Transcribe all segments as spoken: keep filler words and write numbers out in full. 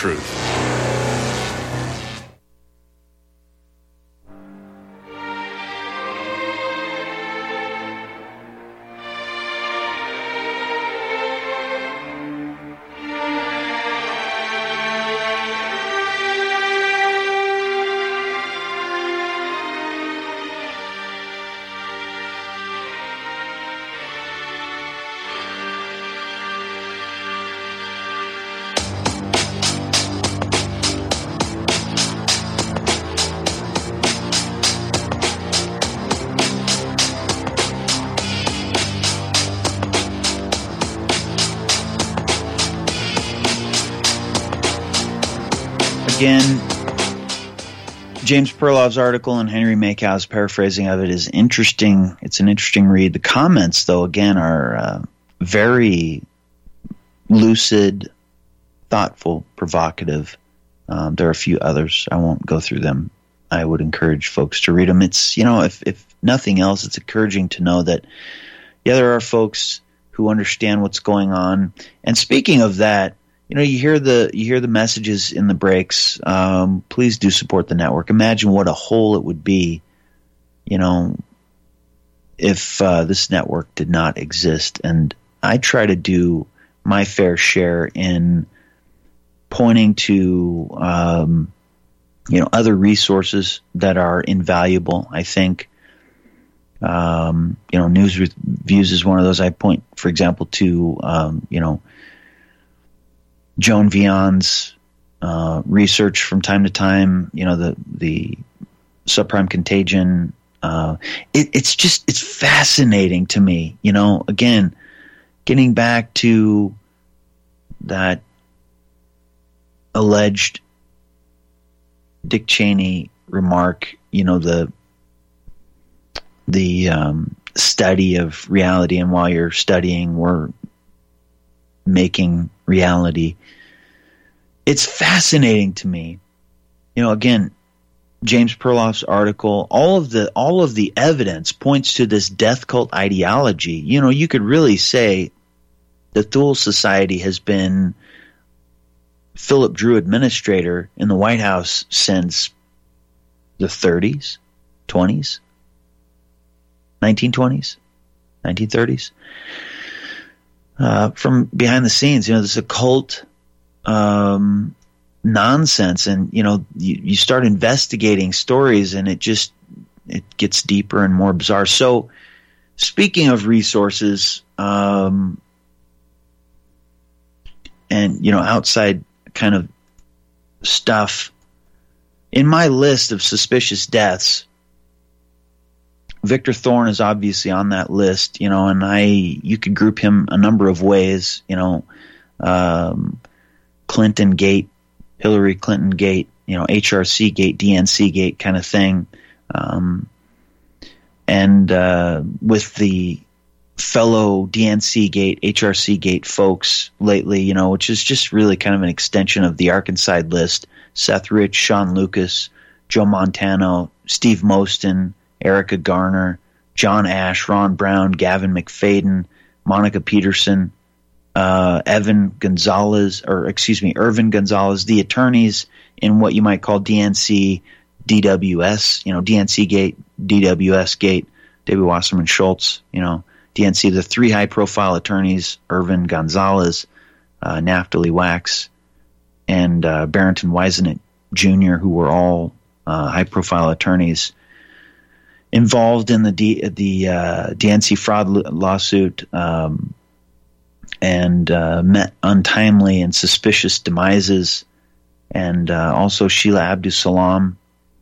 truth. Again, James Perloff's article and Henry Makow's paraphrasing of it is interesting. It's an interesting read. The comments, though, again, are uh, very lucid, thoughtful, provocative. Um, there are a few others. I won't go through them. I would encourage folks to read them. It's, you know, if, if nothing else, it's encouraging to know that, yeah, there are folks who understand what's going on. And speaking of that, you know, you hear the you hear the messages in the breaks. Um, please do support the network. Imagine what a hole it would be, you know, if uh, this network did not exist. And I try to do my fair share in pointing to, um, you know, other resources that are invaluable. I think, um, you know, News Reviews is one of those. I point, for example, to, um, you know, Joan Vion's uh, research from time to time, you know, the the subprime contagion. Uh, it, it's just it's fascinating to me. You know, again, getting back to that alleged Dick Cheney remark. You know, the the um, study of reality, and while you're studying, we're making reality. It's fascinating to me. You know, again, James Perloff's article, all of the all of the evidence points to this death cult ideology. You know, you could really say the Thule Society has been Philip Drew administrator in the White House since the thirties, twenties, nineteen twenties, nineteen thirties. Uh, from behind the scenes, you know, this occult um, nonsense, and you know, you, you start investigating stories, and it just it gets deeper and more bizarre. So, speaking of resources, um, and you know, outside kind of stuff, in my list of suspicious deaths, Victor Thorne is obviously on that list, you know, and I, you could group him a number of ways, you know, um, Clinton Gate, Hillary Clinton Gate, you know, H R C Gate, D N C Gate kind of thing. Um, and, uh, with the fellow D N C Gate, H R C Gate folks lately, you know, which is just really kind of an extension of the Arkanside list, Seth Rich, Sean Lucas, Joe Montano, Steve Moston, Erica Garner, John Ash, Ron Brown, Gavin McFadden, Monica Peterson, uh, Evan Gonzalez, or excuse me, Irvin Gonzalez, the attorneys in what you might call D N C, D W S, you know, D N C Gate, D W S Gate, David Wasserman Schultz, you know, D N C, the three high-profile attorneys, Irvin Gonzalez, uh, Naftali Wax, and uh, Barrington Wisenet Junior, who were all uh, high-profile attorneys involved in the D, the uh, D N C fraud lawsuit, um, and uh, met untimely and suspicious demises, and uh, also Sheila Abdus-Salam.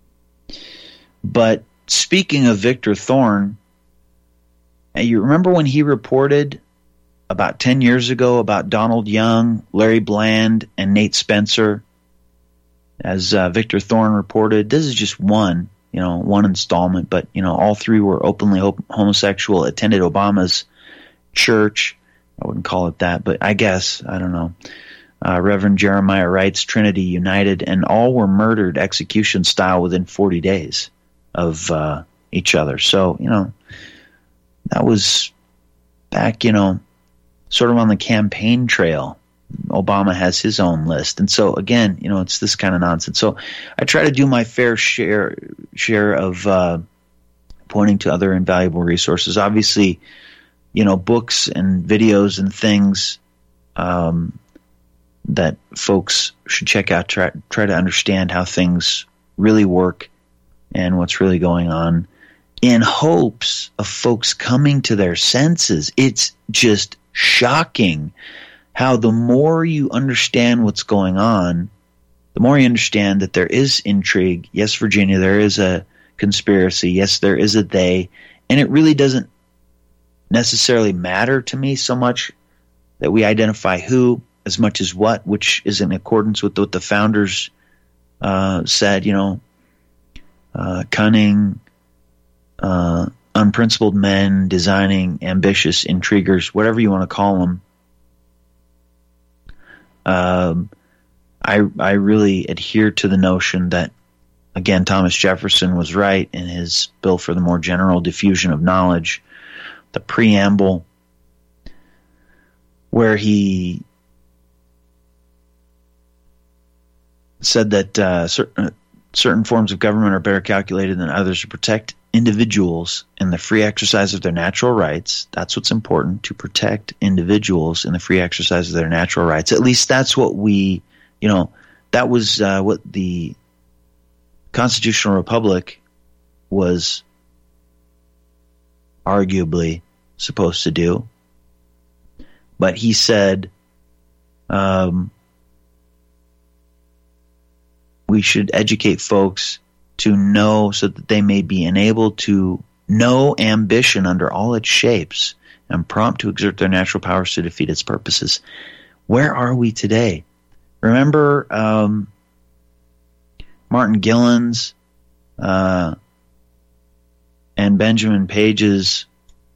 But speaking of Victor Thorne, you remember when he reported about ten years ago about Donald Young, Larry Bland, and Nate Spencer? As uh, Victor Thorne reported, this is just one. You know, one installment, but, you know, all three were openly homosexual, attended Obama's church. I wouldn't call it that, but I guess, I don't know. Uh, Reverend Jeremiah Wright's Trinity United, and all were murdered execution style within forty days of uh, each other. So, you know, that was back, you know, sort of on the campaign trail Obama has his own list. And so, again, you know, it's this kind of nonsense. So I try to do my fair share share of uh, pointing to other invaluable resources. Obviously, you know, books and videos and things um, that folks should check out, try, try to understand how things really work and what's really going on, in hopes of folks coming to their senses. It's just shocking how the more you understand what's going on, the more you understand that there is intrigue. Yes, Virginia, there is a conspiracy. Yes, there is a they. And it really doesn't necessarily matter to me so much that we identify who as much as what, which is in accordance with what the founders uh, said, you know, uh, cunning, uh, unprincipled men, designing, ambitious, intriguers, whatever you want to call them. Um, I I really adhere to the notion that, again, Thomas Jefferson was right in his bill for the more general diffusion of knowledge, the preamble, where he said that uh, certain, certain forms of government are better calculated than others to protect individuals in the free exercise of their natural rights. That's what's important, to protect individuals in the free exercise of their natural rights. At least that's what we, you know, that was uh, what the Constitutional Republic was arguably supposed to do. But he said um, we should educate folks to know so that they may be enabled to know ambition under all its shapes and prompt to exert their natural powers to defeat its purposes. Where are we today? Remember um, Martin Gillen's uh, and Benjamin Page's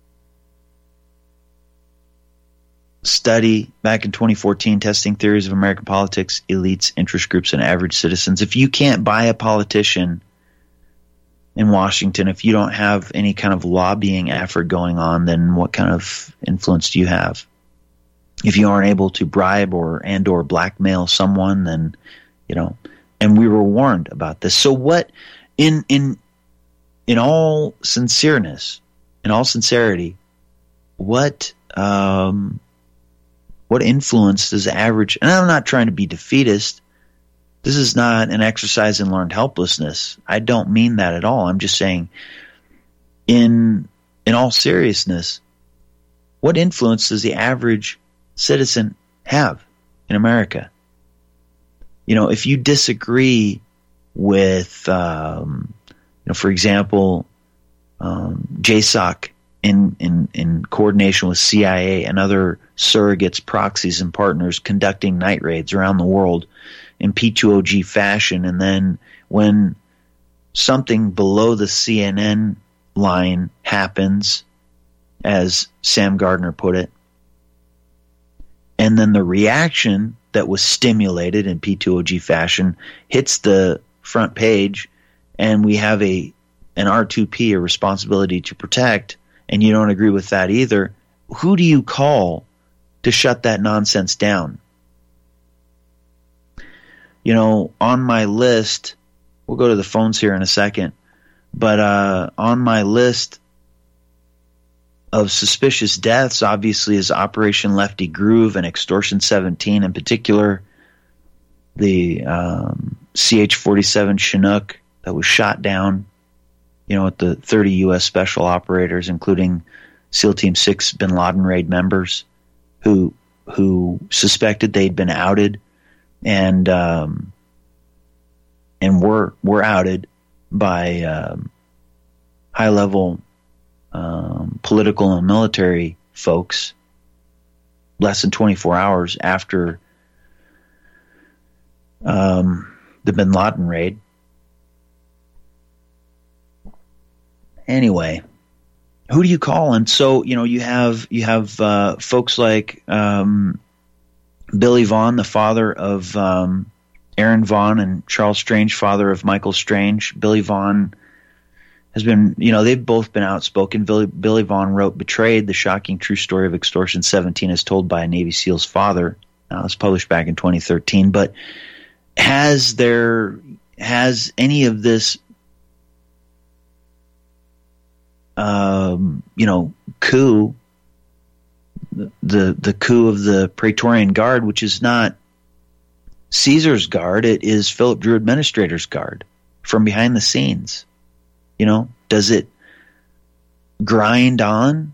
study back in twenty fourteen, Testing Theories of American Politics, Elites, Interest Groups, and Average Citizens. If you can't buy a politician in Washington, if you don't have any kind of lobbying effort going on, then what kind of influence do you have? If you aren't able to bribe or and or blackmail someone, then, you know, and we were warned about this. So what, in in in all sincereness, in all sincerity, what um, what influence does average, and I'm not trying to be defeatist, this is not an exercise in learned helplessness. I don't mean that at all. I'm just saying, in in all seriousness, what influence does the average citizen have in America? You know, if you disagree with, um, you know, for example, um, J SOC in, in in coordination with C I A and other surrogates, proxies, and partners conducting night raids around the world in P two O G fashion, and then when something below the C N N line happens, as Sam Gardner put it, and then the reaction that was stimulated in P two O G fashion hits the front page, and we have a an R two P, a responsibility to protect, and you don't agree with that either, who do you call to shut that nonsense down? You know, on my list, we'll go to the phones here in a second, but uh, on my list of suspicious deaths, obviously, is Operation Lefty Groove and Extortion seventeen, in particular, the um, C H forty-seven Chinook that was shot down, you know, with the thirty U S special operators, including SEAL Team six Bin Laden raid members who who suspected they'd been outed and um, and were were outed by um, high level um, political and military folks less than twenty-four hours after um, the Bin Laden raid. Anyway, who do you call? And so, you know, you have you have uh, folks like um, Billy Vaughn, the father of um, Aaron Vaughn, and Charles Strange, father of Michael Strange. Billy Vaughn has been, you know, they've both been outspoken. Billy, Billy Vaughn wrote Betrayed, the shocking true story of Extortion seventeen as told by a Navy SEAL's father. Now, it was published back in twenty thirteen, but has there has any of this, um, you know, coup, the the coup of the Praetorian Guard, which is not Caesar's guard, it is Philip Drew Administrator's guard from behind the scenes. You know, does it grind on?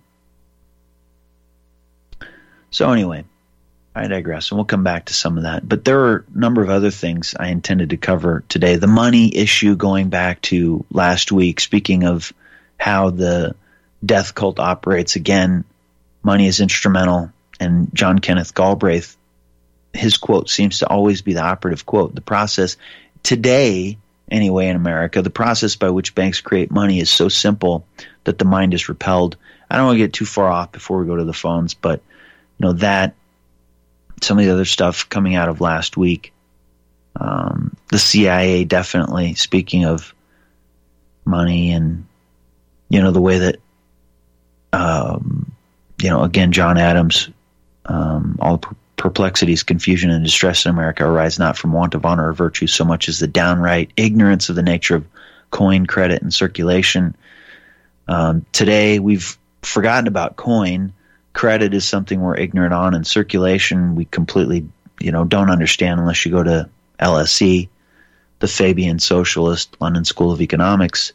So anyway, I digress, and we'll come back to some of that. But there are a number of other things I intended to cover today. The money issue, going back to last week, speaking of how the death cult operates, again, money is instrumental, and John Kenneth Galbraith, his quote seems to always be the operative quote. The process today, anyway, in America, the process by which banks create money is so simple that the mind is repelled. I don't want to get too far off before we go to the phones, but you know that some of the other stuff coming out of last week, um, the C I A definitely, speaking of money, and you know the way that um, you know again John Adams, um, all the perplexities, confusion, and distress in America arise not from want of honor or virtue so much as the downright ignorance of the nature of coin, credit, and circulation. Um, today, we've forgotten about coin. Credit is something we're ignorant on, and circulation we completely, you know, don't understand unless you go to L S E, the Fabian Socialist, London School of Economics.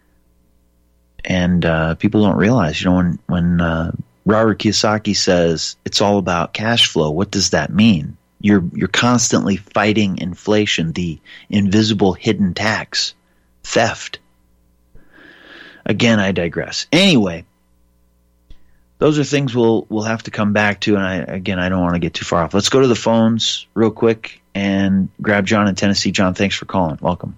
And uh, people don't realize, you know, when when uh, Robert Kiyosaki says it's all about cash flow, what does that mean? You're you're constantly fighting inflation, the invisible hidden tax, theft. Again, I digress. Anyway, those are things we'll we'll have to come back to, and I again I don't want to get too far off. Let's go to the phones real quick and grab John in Tennessee. John, thanks for calling. Welcome.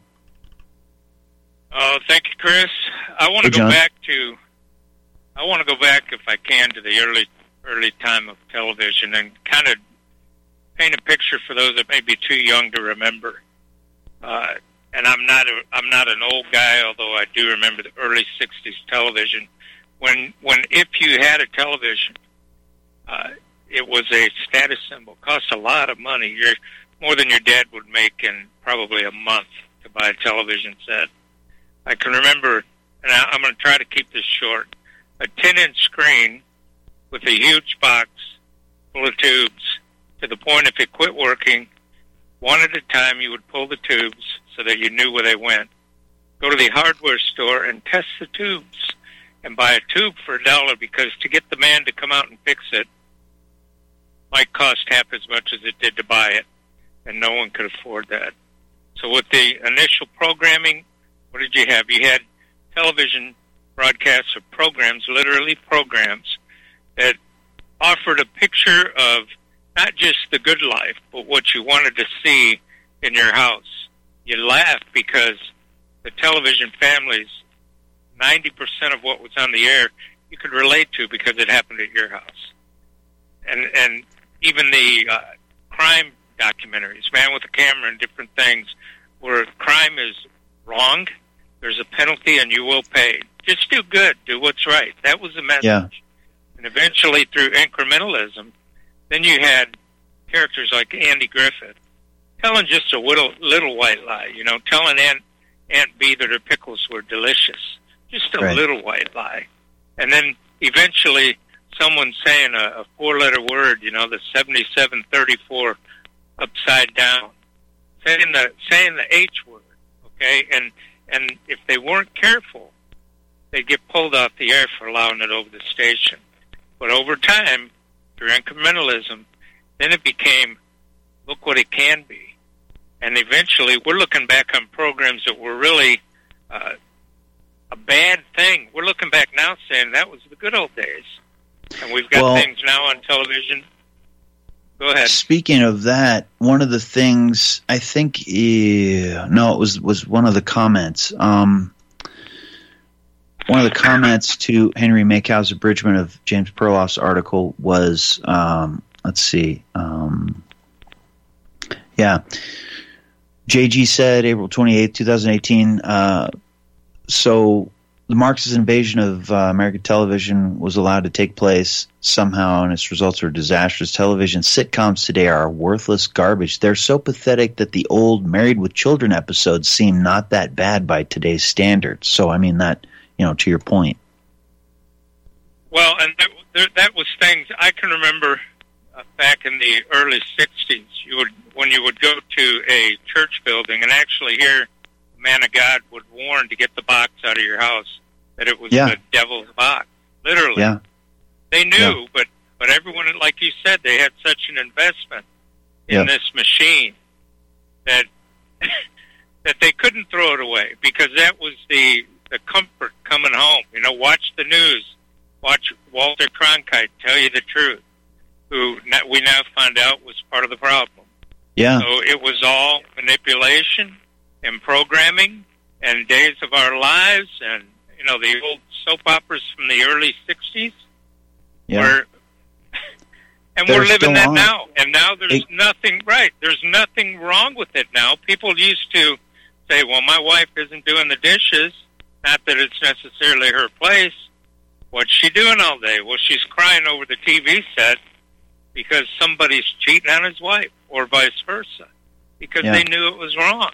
Oh, thank you, Chris. I want to hey, go John. back to I want to go back, if I can, to the early early time of television and kind of paint a picture for those that may be too young to remember. Uh, and I'm not a, I'm not an old guy, although I do remember the early sixties television. When when if you had a television, uh, it was a status symbol. Cost a lot of money. You're more than your dad would make in probably a month to buy a television set. I can remember, and I, I'm going to try to keep this short, a ten-inch screen with a huge box full of tubes, to the point if it quit working, one at a time you would pull the tubes so that you knew where they went. Go to the hardware store and test the tubes and buy a tube for a dollar, because to get the man to come out and fix it might cost half as much as it did to buy it, and no one could afford that. So with the initial programming, what did you have? You had television broadcasts of programs, literally programs, that offered a picture of not just the good life, but what you wanted to see in your house. You laugh because the television families, ninety percent of what was on the air, you could relate to because it happened at your house. And and even the uh, crime documentaries, Man with a Camera and different things, where crime is wrong, there's a penalty and you will pay. Just do good, do what's right. That was the message. Yeah. And eventually through incrementalism, then you had characters like Andy Griffith telling just a little, little white lie, you know, telling Aunt, Aunt B that her pickles were delicious. Just a right. little white lie. And then eventually someone saying a, a four-letter word, you know, the seventy-seven thirty-four upside down, saying the saying the H word, okay? And and if they weren't careful, they'd get pulled off the air for allowing it over the station. But over time, through incrementalism, then it became, look what it can be. And eventually, we're looking back on programs that were really uh, a bad thing. We're looking back now saying that was the good old days. And we've got well, things now on television. Go ahead. Speaking of that, one of the things, I think, uh, no, it was, was one of the comments. Um, one of the comments to Henry Makehouse abridgment of James Perloff's article was, um, let's see, um, yeah, J G said April twenty-eighth, twenty eighteen, uh, so the Marxist invasion of uh, American television was allowed to take place somehow, and its results are disastrous. Television sitcoms today are worthless garbage. They're so pathetic that the old Married with Children episodes seem not that bad by today's standards. So, I mean, that, you know, to your point. Well, and that, there, that was things I can remember uh, back in the early sixties. You would, when you would go to a church building and actually hear a man of God would warn to get the box out of your house, that it was yeah. the devil's box. Literally. Yeah. They knew, yeah. but, but everyone, like you said, they had such an investment in yeah. this machine that that they couldn't throw it away, because that was the, the comfort coming home. You know, watch the news. Watch Walter Cronkite tell you the truth, who we now find out was part of the problem. Yeah. So it was all manipulation and programming and Days of Our Lives and, you know, the old soap operas from the early sixties. Yeah. Where, and They're we're living that on. now. And now there's it, nothing, right, there's nothing wrong with it now. People used to say, well, my wife isn't doing the dishes. Not that it's necessarily her place. What's she doing all day? Well, she's crying over the T V set because somebody's cheating on his wife, or vice versa, because yeah. they knew it was wrong.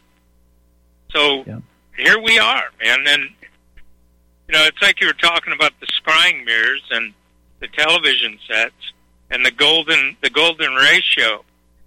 So yeah. here we are, man. And, you know, it's like you were talking about the scrying mirrors and the television sets and the golden, the golden ratio.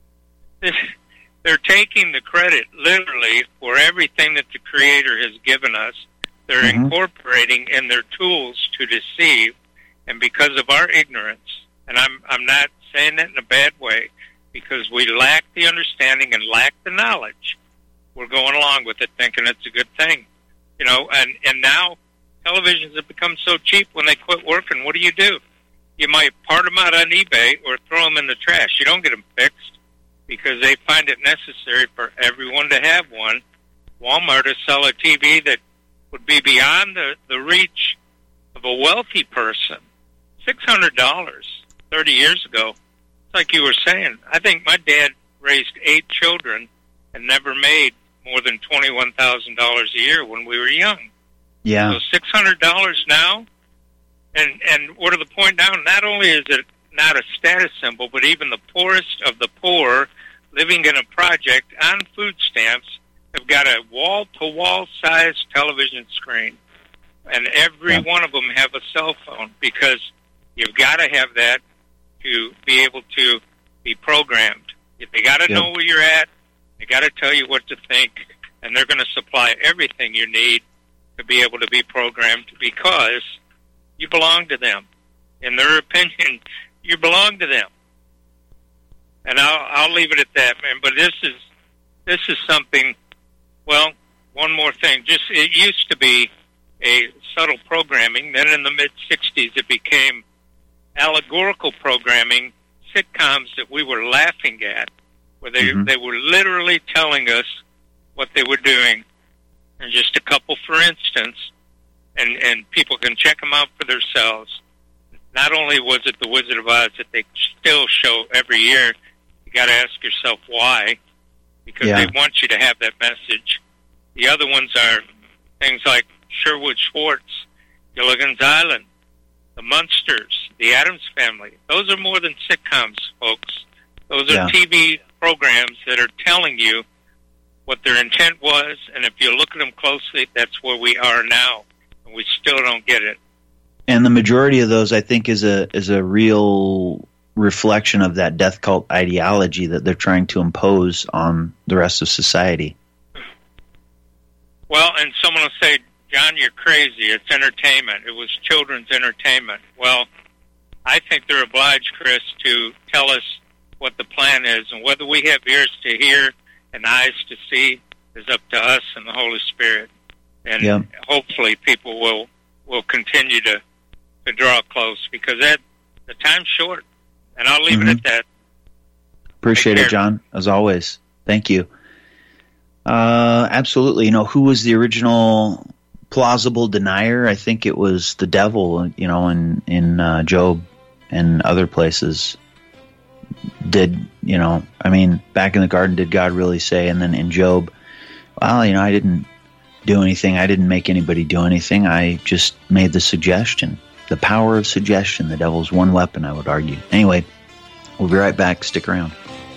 They're taking the credit, literally, for everything that the Creator has given us. They're mm-hmm. incorporating in their tools to deceive, and because of our ignorance, and I'm I'm not saying that in a bad way, because we lack the understanding and lack the knowledge, we're going along with it thinking it's a good thing. You know, and, and now televisions have become so cheap, when they quit working, what do you do? You might part them out on eBay or throw them in the trash. You don't get them fixed, because they find it necessary for everyone to have one. Walmart will sell a T V that would be beyond the, the reach of a wealthy person. six hundred dollars thirty years ago. It's like you were saying. I think my dad raised eight children and never made more than twenty-one thousand dollars a year when we were young. Yeah. So six hundred dollars now, and, and what to the point now, not only is it not a status symbol, but even the poorest of the poor living in a project on food stamps have got a wall-to-wall size television screen, and every yeah. one of them have a cell phone, because you've got to have that to be able to be programmed. They got to yep. know where you're at. They got to tell you what to think, and they're going to supply everything you need to be able to be programmed, because you belong to them. In their opinion, you belong to them. And I'll, I'll leave it at that, man. But this is this is something. Well, one more thing. Just it used to be a subtle programming. Then in the mid sixties, it became allegorical programming, sitcoms that we were laughing at, where they mm-hmm. they were literally telling us what they were doing. And just a couple, for instance, and and people can check them out for themselves. Not only was it The Wizard of Oz that they still show every year, you got to ask yourself why. Because yeah. they want you to have that message. The other ones are things like Sherwood Schwartz, Gilligan's Island, The Munsters, The Addams Family. Those are more than sitcoms, folks. Those are yeah. T V programs that are telling you what their intent was, and if you look at them closely, that's where we are now, and we still don't get it. And the majority of those, I think, is a is a real reflection of that death cult ideology that they're trying to impose on the rest of society. Well, and someone will say, John, you're crazy. It's entertainment. It was children's entertainment. Well, I think they're obliged, Chris, to tell us what the plan is, and whether we have ears to hear and eyes to see is up to us and the Holy Spirit. And yeah. hopefully people will, will continue to, to draw close, because that the time's short. And I'll leave mm-hmm. it at that. Appreciate it, John, as always. Thank you. Uh, absolutely. You know, who was the original plausible denier? I think it was the devil, you know, in, in uh, Job and other places. Did, you know, I mean, back in the garden, did God really say? And then in Job, well, you know, I didn't do anything. I didn't make anybody do anything. I just made the suggestion. The power of suggestion, the devil's one weapon, I would argue. Anyway, we'll be right back. Stick around.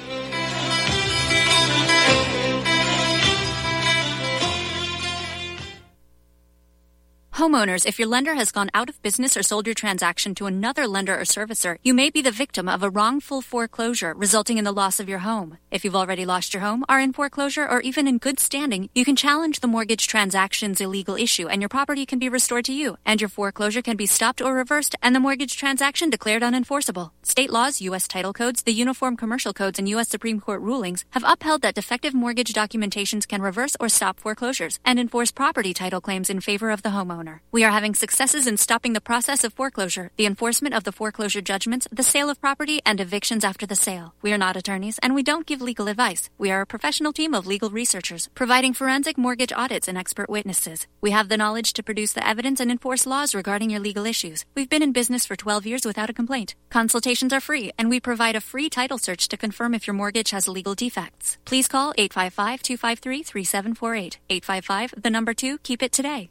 Homeowners, if your lender has gone out of business or sold your transaction to another lender or servicer, you may be the victim of a wrongful foreclosure resulting in the loss of your home. If you've already lost your home, are in foreclosure, or even in good standing, you can challenge the mortgage transaction's illegal issue and your property can be restored to you, and your foreclosure can be stopped or reversed and the mortgage transaction declared unenforceable. State laws, U S title codes, the Uniform Commercial Codes, and U S Supreme Court rulings have upheld that defective mortgage documentations can reverse or stop foreclosures and enforce property title claims in favor of the homeowner. We are having successes in stopping the process of foreclosure, the enforcement of the foreclosure judgments, the sale of property, and evictions after the sale. We are not attorneys, and we don't give legal advice. We are a professional team of legal researchers, providing forensic mortgage audits and expert witnesses. We have the knowledge to produce the evidence and enforce laws regarding your legal issues. We've been in business for twelve years without a complaint. Consultations are free, and we provide a free title search to confirm if your mortgage has legal defects. Please call eight five five, two five three, three seven four eight. eight five five, the number two, keep it today.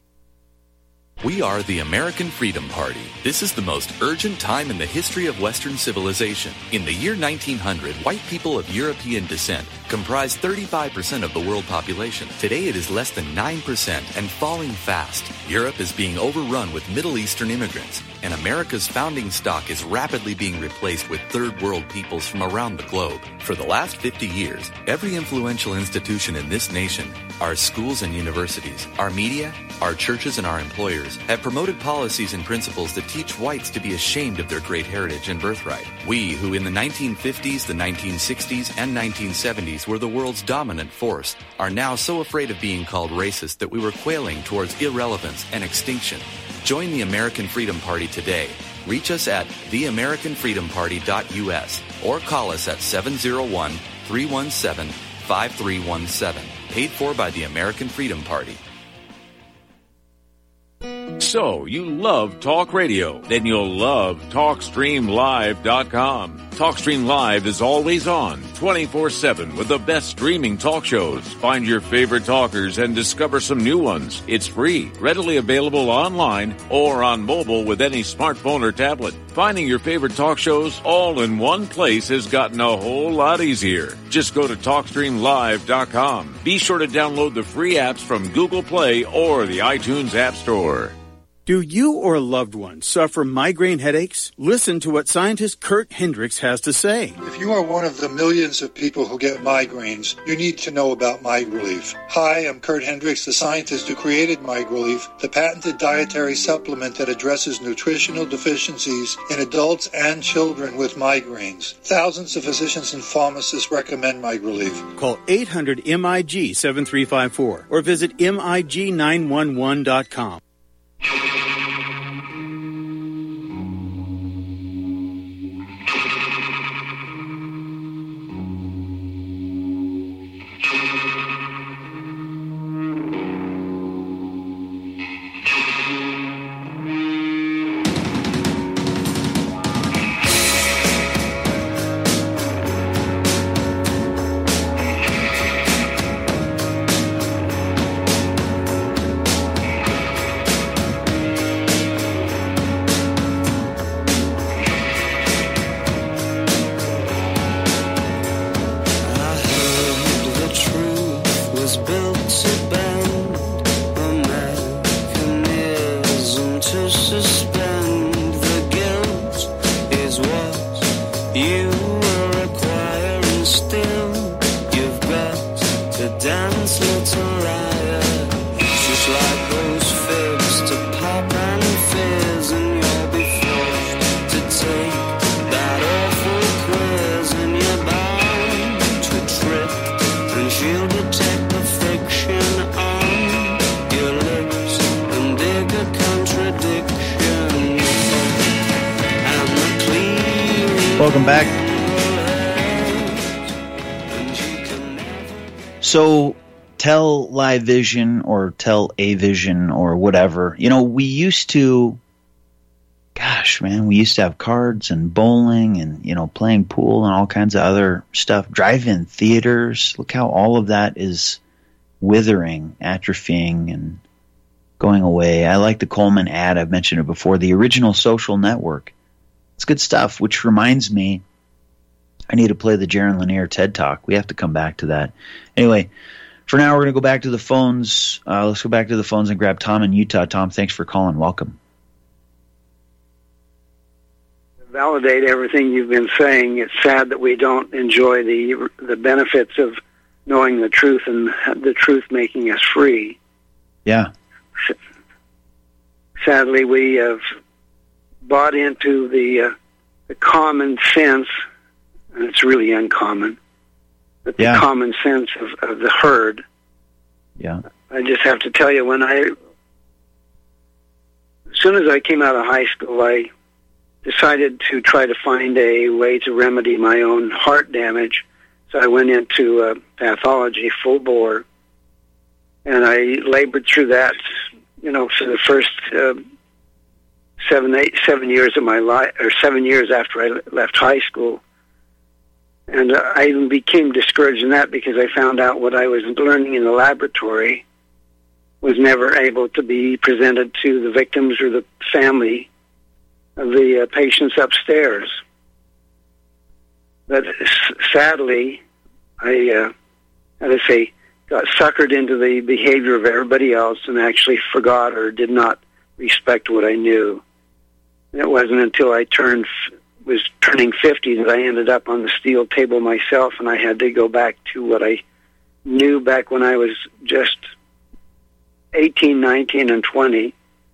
We are the American Freedom Party. This is the most urgent time in the history of Western civilization. In the year nineteen hundred, white people of European descent comprised thirty-five percent of the world population. Today it is less than nine percent and falling fast. Europe is being overrun with Middle Eastern immigrants, and America's founding stock is rapidly being replaced with third world peoples from around the globe. For the last fifty years, every influential institution in this nation, our schools and universities, our media, our churches, and our employers have promoted policies and principles that teach whites to be ashamed of their great heritage and birthright. We, who in the nineteen fifties, the nineteen sixties, and nineteen seventies were the world's dominant force, are now so afraid of being called racist that we were quailing towards irrelevance and extinction. Join the American Freedom Party today. Reach us at the american freedom party dot u s or call us at seven oh one, three one seven, five three one seven. Paid for by the American Freedom Party. So, you love talk radio? Then you'll love talk stream live dot com. TalkStream Live is always on, twenty-four seven, with the best streaming talk shows. Find your favorite talkers and discover some new ones. It's free, readily available online or on mobile with any smartphone or tablet. Finding your favorite talk shows all in one place has gotten a whole lot easier. Just go to talk stream live dot com. Be sure to download the free apps from Google Play or the iTunes App Store. Do you or a loved one suffer migraine headaches? Listen to what scientist Kurt Hendricks has to say. If you are one of the millions of people who get migraines, you need to know about MigRelief. Hi, I'm Kurt Hendricks, the scientist who created MigRelief, the patented dietary supplement that addresses nutritional deficiencies in adults and children with migraines. Thousands of physicians and pharmacists recommend MigRelief. Call eight hundred M I G seven three five four or visit M I G nine one one dot com. Welcome back. So, Tell-Li-Vision or Tell-A-Vision or whatever, you know, we used to, gosh, man, we used to have cards and bowling and, you know, playing pool and all kinds of other stuff, drive-in theaters. Look how all of that is withering, atrophying, and going away. I like the Coleman ad. I've mentioned it before. The Original Social Network. It's good stuff, which reminds me, I need to play the Jaron Lanier TED Talk. We have to come back to that. Anyway, for now, we're going to go back to the phones. Uh, let's go back to the phones and grab Tom in Utah. Tom, thanks for calling. Welcome. Validate everything you've been saying. It's sad that we don't enjoy the the benefits of knowing the truth and the truth making us free. Yeah. Sadly, we have bought into the, uh, the common sense, and it's really uncommon, but the yeah. common sense of, of the herd. Yeah. I just have to tell you, when I, as soon as I came out of high school, I decided to try to find a way to remedy my own heart damage. So I went into uh, pathology full bore, and I labored through that, you know, for the first uh, seven, eight, seven years of my life, or seven years after I left high school. And uh, I even became discouraged in that because I found out what I was learning in the laboratory was never able to be presented to the victims or the family of the uh, patients upstairs. But s- sadly, I, uh, how to say, got suckered into the behavior of everybody else and actually forgot or did not respect what I knew. And it wasn't until I turned, was turning fifty that I ended up on the steel table myself, and I had to go back to what I knew back when I was just eighteen, nineteen, and twenty.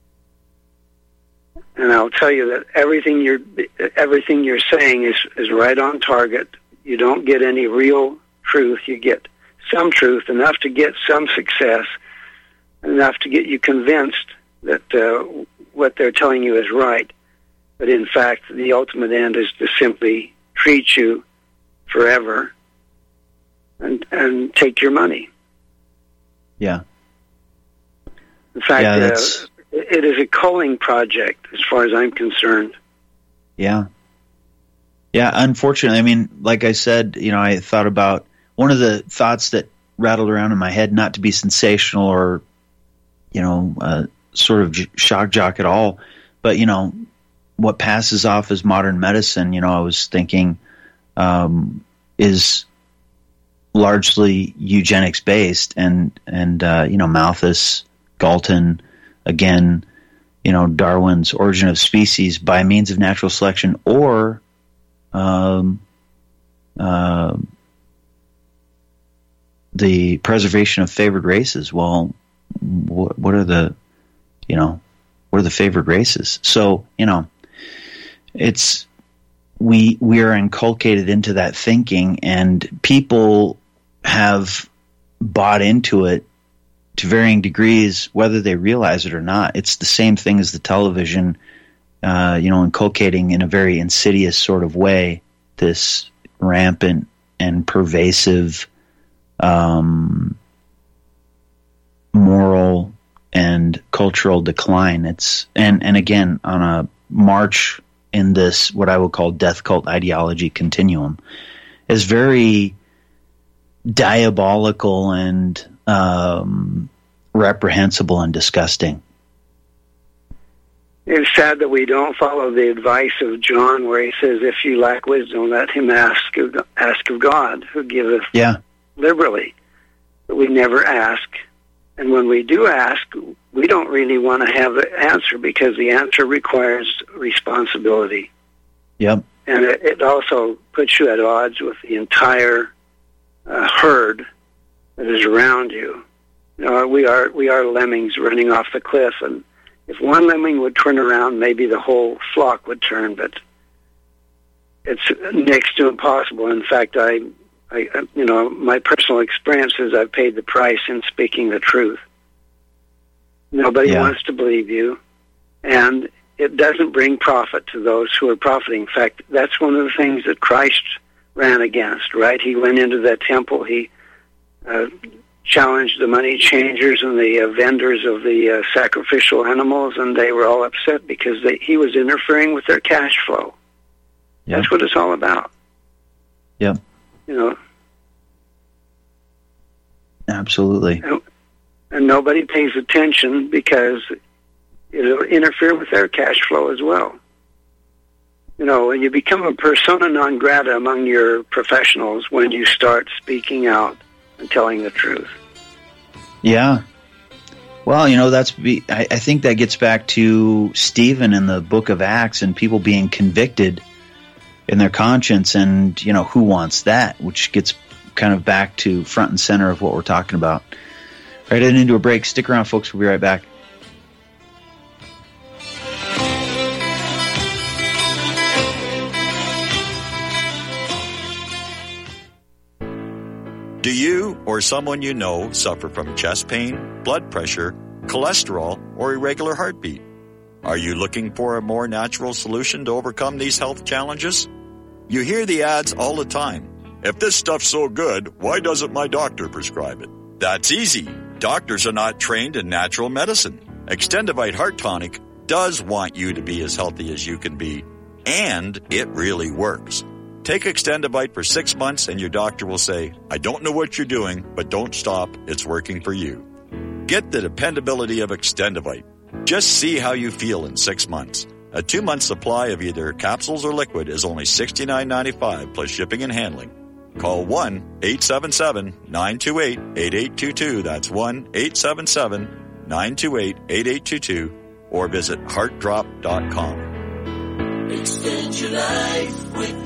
And I'll tell you that everything you're everything you're saying is, is right on target. You don't get any real truth. You get some truth, enough to get some success, enough to get you convinced that uh, what they're telling you is right. But in fact, the ultimate end is to simply treat you forever and and take your money. Yeah. In fact, yeah, uh, it is a culling project as far as I'm concerned. Yeah. Yeah, unfortunately, I mean, like I said, you know, I thought about one of the thoughts that rattled around in my head, not to be sensational or, you know, uh, sort of j- shock jock at all, but, you know, what passes off as modern medicine, you know, I was thinking um, is largely eugenics based, and, and uh, you know, Malthus, Galton, again, you know, Darwin's Origin of Species by means of natural selection, or um, uh, the preservation of favored races. Well, wh- what are the, you know, what are the favored races? So, you know, it's, we, we are inculcated into that thinking, and people have bought into it to varying degrees, whether they realize it or not. It's the same thing as the television, uh, you know, inculcating in a very insidious sort of way this rampant and pervasive um, moral and cultural decline. It's and and again on a march in this what I would call death cult ideology continuum is very diabolical and um, reprehensible and disgusting. It's sad that we don't follow the advice of John, where he says, "If you lack wisdom, let him ask of, ask of God, who giveth yeah. liberally." But we never ask, and when we do ask, we don't really want to have the answer, because the answer requires responsibility. Yep. And it, it also puts you at odds with the entire uh, herd that is around you. You know, we are we are lemmings running off the cliff, and if one lemming would turn around, maybe the whole flock would turn, but it's next to impossible. In fact, I, I, you know, my personal experience is I've paid the price in speaking the truth. Nobody yeah. wants to believe you, and it doesn't bring profit to those who are profiting. In fact, that's one of the things that Christ ran against, right? He went into that temple, he uh, challenged the money changers and the uh, vendors of the uh, sacrificial animals, and they were all upset because they, he was interfering with their cash flow. Yep. That's what it's all about. Yeah. You know. Absolutely. And, and nobody pays attention because it'll interfere with their cash flow as well. You know, you become a persona non grata among your professionals when you start speaking out and telling the truth. Yeah. Well, you know, that's I, I think that gets back to Stephen in the book of Acts and people being convicted in their conscience, and, you know, who wants that? Which gets kind of back to front and center of what we're talking about. Right into a break. Stick around, folks. We'll be right back. Do you or someone you know suffer from chest pain, blood pressure, cholesterol, or irregular heartbeat? Are you looking for a more natural solution to overcome these health challenges? You hear the ads all the time. If this stuff's so good, why doesn't my doctor prescribe it? That's easy. Doctors are not trained in natural medicine. Extendivite Heart Tonic does want you to be as healthy as you can be, and it really works. Take Extendivite for six months and your doctor will say, I don't know what you're doing, but don't stop. It's working for you. Get the dependability of Extendivite. Just see how you feel in six months. A two-month supply of either capsules or liquid is only sixty-nine ninety-five plus shipping and handling. Call one eight seven seven, nine two eight, eight eight two two. That's one eight seven seven, nine two eight, eight eight two two or visit heart drop dot com. Extend your life with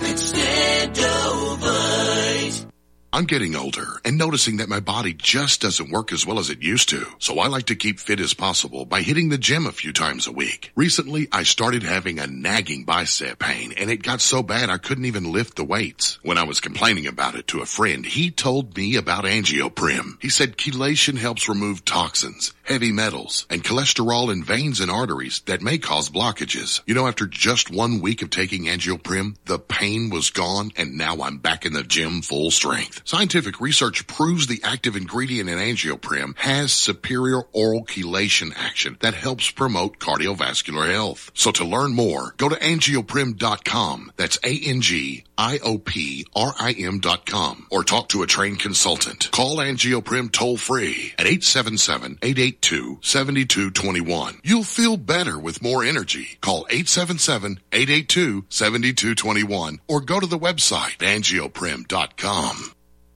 Extendovite. I'm getting older and noticing that my body just doesn't work as well as it used to. So I like to keep fit as possible by hitting the gym a few times a week. Recently, I started having a nagging bicep pain, and it got so bad I couldn't even lift the weights. When I was complaining about it to a friend, he told me about Angioprim. He said chelation helps remove toxins, heavy metals, and cholesterol in veins and arteries that may cause blockages. You know, after just one week of taking Angioprim, the pain was gone, and now I'm back in the gym full strength. Scientific research proves the active ingredient in Angioprim has superior oral chelation action that helps promote cardiovascular health. So to learn more, go to angioprim dot com. That's A N G I O P R I M dot com. Or talk to a trained consultant. Call Angioprim toll free at eight seven seven, eight eight two, seven two two one. You'll feel better with more energy. Call eight seven seven, eight eight two, seven two two one or go to the website angioprim dot com.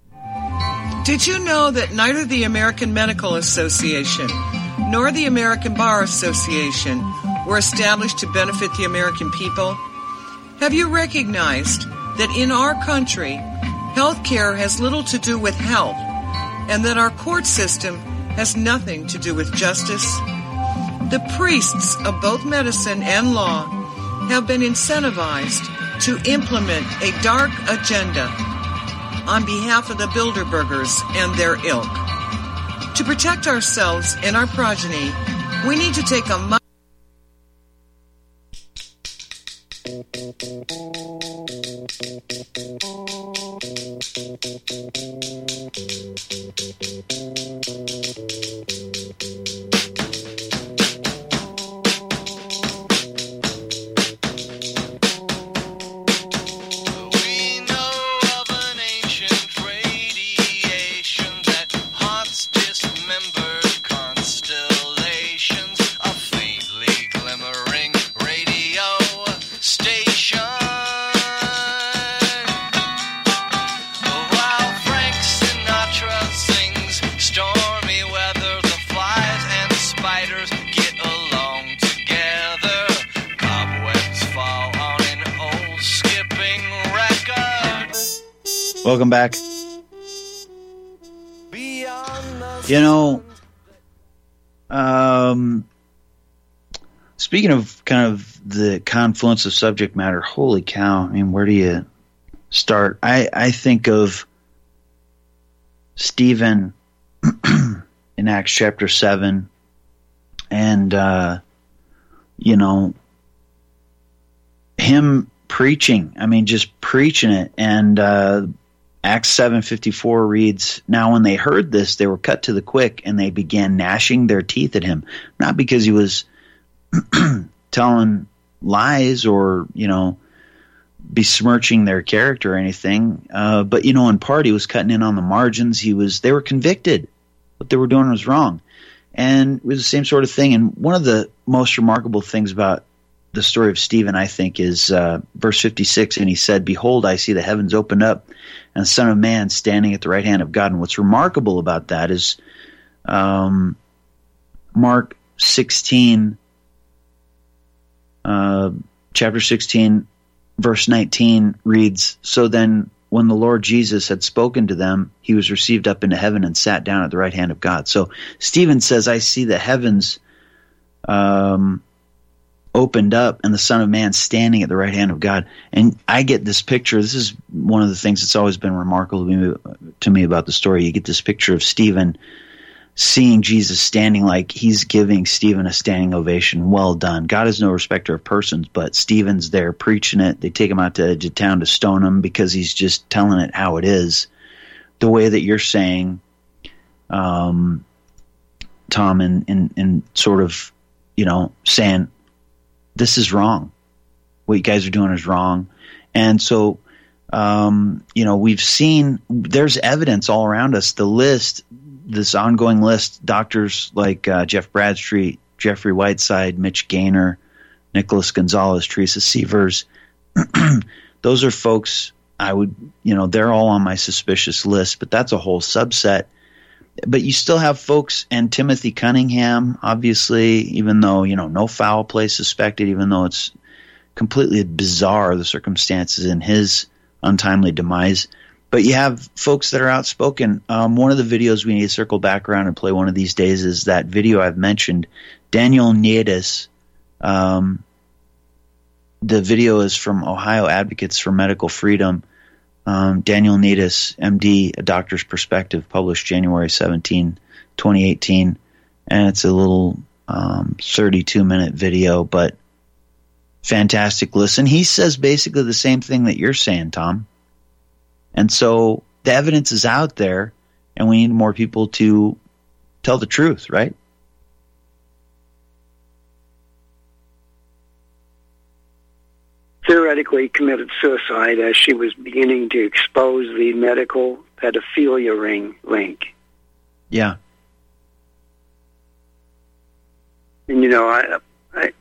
Did you know that neither the American Medical Association nor the American Bar Association were established to benefit the American people? Have you recognized that in our country, health care has little to do with health, and that our court system has nothing to do with justice? The priests of both medicine and law have been incentivized to implement a dark agenda on behalf of the Bilderbergers and their ilk. To protect ourselves and our progeny, we need to take a much Welcome back. You know, um, speaking of kind of the confluence of subject matter, holy cow, I mean, where do you start? I, I think of Stephen in Acts chapter seven and, uh, you know, him preaching, I mean, just preaching it. And uh, Acts seven fifty-four reads, "Now when they heard this, they were cut to the quick, and they began gnashing their teeth at him." Not because he was telling lies or, you know, besmirching their character or anything. Uh, but, you know, in part, he was cutting in on the margins. He was, they were convicted. What they were doing was wrong. And it was the same sort of thing. And one of the most remarkable things about the story of Stephen, I think, is uh, verse fifty-six. And he said, "Behold, I see the heavens opened up and the Son of Man standing at the right hand of God." And what's remarkable about that is um, Mark sixteen, uh, chapter sixteen, verse nineteen reads, "So then when the Lord Jesus had spoken to them, he was received up into heaven and sat down at the right hand of God." So Stephen says, "I see the heavens um, opened up and the Son of Man standing at the right hand of God." And I get this picture. This is one of the things that's always been remarkable to me, to me about the story. You get this picture of Stephen seeing Jesus standing, like he's giving Stephen a standing ovation. Well done. God is no respecter of persons, but Stephen's there preaching it. They take him out to the edge of town to stone him because he's just telling it how it is. The way that you're saying, um, Tom, and in, in, in sort of, you know, saying, this is wrong. What you guys are doing is wrong. And so, um, you know, we've seen, there's evidence all around us. The list, this ongoing list, doctors like uh, Jeff Bradstreet, Jeffrey Whiteside, Mitch Gaynor, Nicholas Gonzalez, Teresa Sievers, those are folks I would, you know, they're all on my suspicious list, but that's a whole subset. But you still have folks, and Timothy Cunningham, obviously, even though, you know, no foul play suspected, even though it's completely bizarre, the circumstances in his untimely demise. But you have folks that are outspoken. Um, one of the videos we need to circle back around and play one of these days is that video I've mentioned, Daniel Niedes. Um, the video is from Ohio Advocates for Medical Freedom. Um, Daniel Niedes, M D, A Doctor's Perspective, published January seventeenth, twenty eighteen. And it's a little um, thirty-two minute video, but fantastic listen. He says basically the same thing that you're saying, Tom. And so the evidence is out there, and we need more people to tell the truth, right? Theoretically committed suicide as she was beginning to expose the medical pedophilia ring link. Yeah. And, you know, I, I,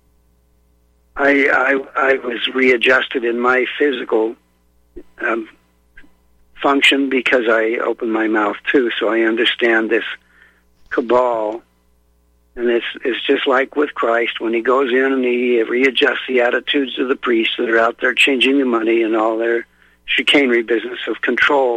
I, I, I was readjusted in my physical um, function because I opened my mouth too, so I understand this cabal. And it's, it's just like with Christ, when he goes in and he readjusts the attitudes of the priests that are out there changing the money and all their chicanery business of control.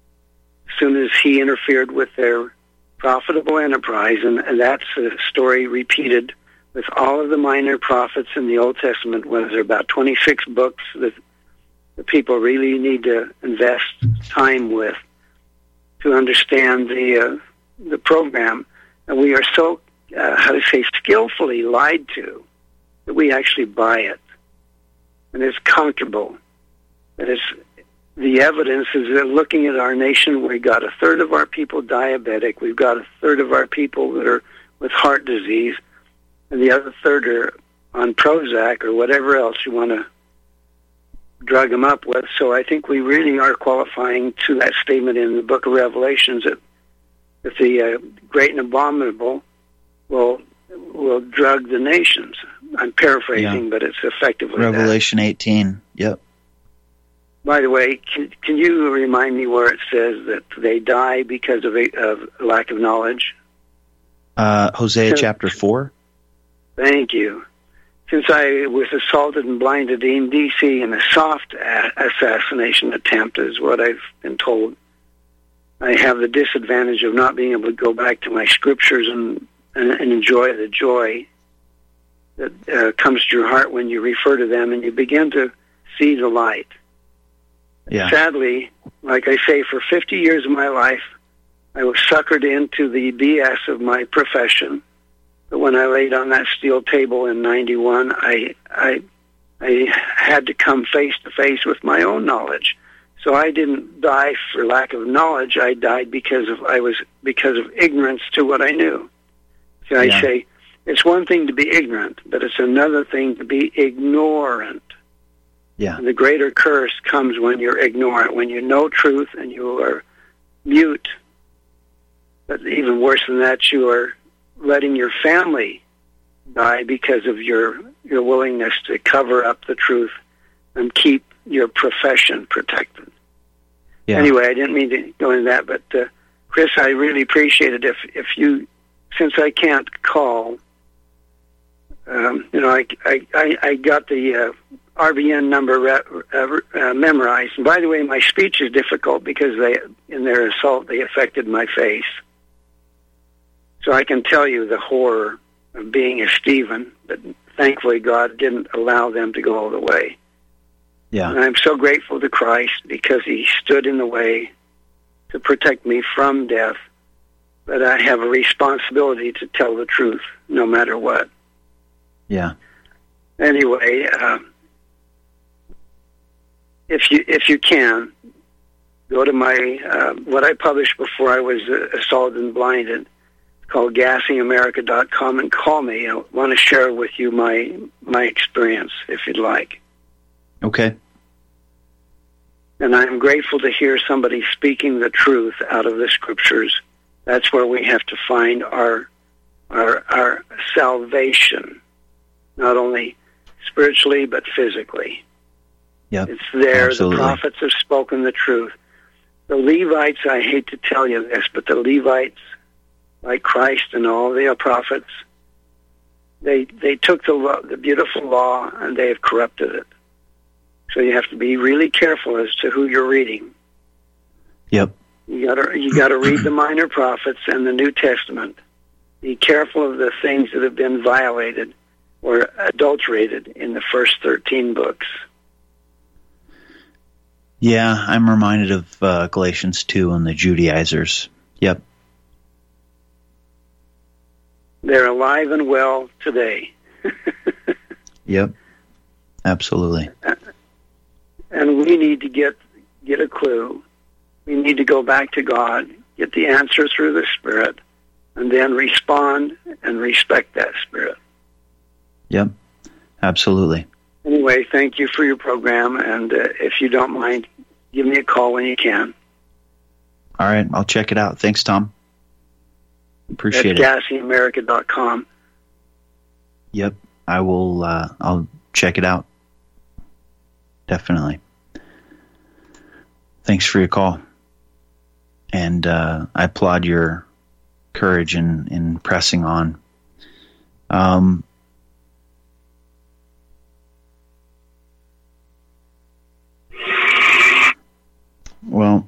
As soon as he interfered with their profitable enterprise, and, and that's a story repeated with all of the minor prophets in the Old Testament, when there are about twenty-six books that the people really need to invest time with to understand the uh, the program. And we are so Uh, how to say, skillfully lied to, that we actually buy it. And it's comfortable. And it's, the evidence is that looking at our nation, we've got a third of our people diabetic, we've got a third of our people that are with heart disease, and the other third are on Prozac or whatever else you want to drug them up with. So I think we really are qualifying to that statement in the book of Revelations that if the uh, great and abominable will will drug the nations. I'm paraphrasing, yeah. But it's effectively Revelation that. eighteen. Yep. By the way, can, can you remind me where it says that they die because of, a, of lack of knowledge? Uh, Hosea chapter four. Thank you. Since I was assaulted and blinded in D C in a soft a- assassination attempt, is what I've been told, I have the disadvantage of not being able to go back to my scriptures and And, and enjoy the joy that uh, comes to your heart when you refer to them and you begin to see the light. Yeah. Sadly, like I say, for fifty years of my life, I was suckered into the B S of my profession. But when I laid on that steel table in ninety-one, I, I, I had to come face to face with my own knowledge. So I didn't die for lack of knowledge. I died because of I was because of ignorance to what I knew. So I yeah. say, it's one thing to be ignorant, but it's another thing to be ignorant. Yeah. And the greater curse comes when you're ignorant, when you know truth and you are mute. But even worse than that, you are letting your family die because of your your willingness to cover up the truth and keep your profession protected. Yeah. Anyway, I didn't mean to go into that, but uh, Chris, I really appreciate it if if you, since I can't call, um, you know, I I I, I got the uh, R B N number re- uh, uh, memorized. And by the way, my speech is difficult because they, in their assault, they affected my face. So I can tell you the horror of being a Stephen, but thankfully God didn't allow them to go all the way. Yeah. And I'm so grateful to Christ because he stood in the way to protect me from death, but I have a responsibility to tell the truth no matter what. Yeah. Anyway, uh, if you if you can, go to my, uh, what I published before I was uh, assaulted and blinded. It's called gassing america dot com, and call me. I want to share with you my my experience, if you'd like. Okay. And I'm grateful to hear somebody speaking the truth out of the Scriptures. That's where we have to find our our our salvation, not only spiritually but physically. Yep. It's there. Absolutely. The prophets have spoken the truth. The Levites, I hate to tell you this, but the Levites, like Christ and all the prophets, they they took the law, the beautiful law, and they have corrupted it. So you have to be really careful as to who you're reading. Yep. You gotta you gotta read the minor prophets and the New Testament. Be careful of the things that have been violated or adulterated in the first thirteen books. Yeah, I'm reminded of uh, Galatians two and the Judaizers. Yep. They're alive and well today. Yep. Absolutely. And we need to get get a clue. We need to go back to God, get the answer through the Spirit, and then respond and respect that Spirit. Yep. Absolutely. Anyway, thank you for your program, and uh, if you don't mind, give me a call when you can. All right, I'll check it out. Thanks, Tom. Appreciate That's it. gassing america dot com. Yep, I will. Uh, I'll check it out. Definitely. Thanks for your call, and uh, I applaud your courage in in pressing on. Um. Well,